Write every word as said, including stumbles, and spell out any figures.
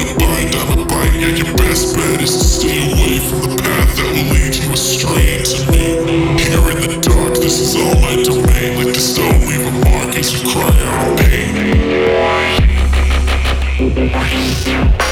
a bind, I'm a bite. Yeah, your best bet is to stay away from the path that will lead you astray to me. Here in the dark, this is all my domain. Like the stone, leave a mark as you cry out in pain.